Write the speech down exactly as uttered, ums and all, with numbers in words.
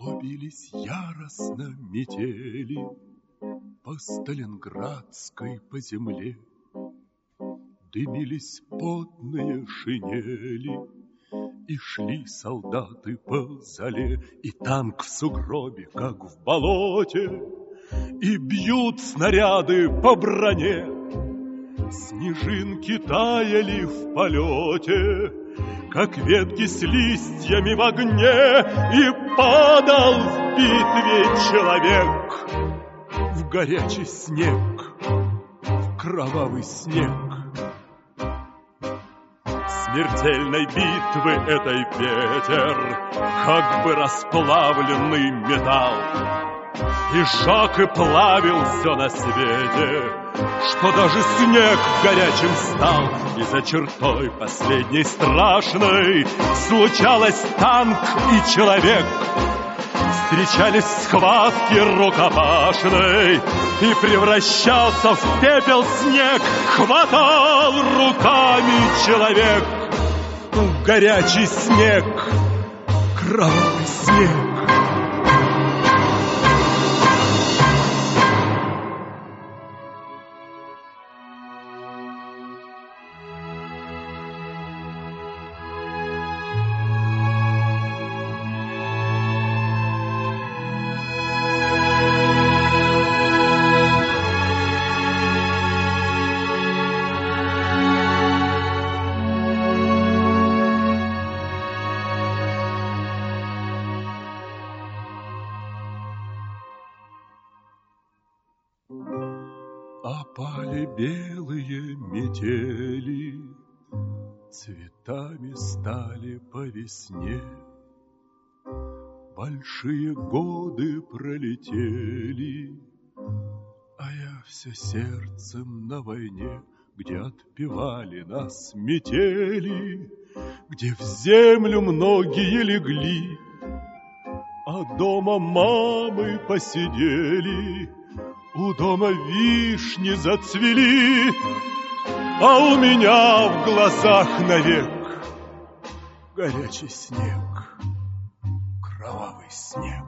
Клубились яростно метели по Сталинградской по земле. Дымились потные шинели, и шли солдаты по зале, и танк в сугробе, как в болоте, и бьют снаряды по броне. Снежинки таяли в полете, как ветки с листьями в огне, и падал в битве человек в горячий снег, в кровавый снег. Смертельной битвы этой ветер, как бы расплавленный металл, и сжег и плавил все на свете, что даже снег горячим стал. И за чертой последней страшной случалось танк и человек. Встречались в схватке рукопашной, и превращался в пепел снег. Хватал руками человек в горячий снег, кровавый снег. Опали белые метели, цветами стали по весне. Большие годы пролетели, а я все сердцем на войне, где отпевали нас метели, где в землю многие легли, а дома мамы посидели. У дома вишни зацвели, а у меня в глазах навек горячий снег, кровавый снег.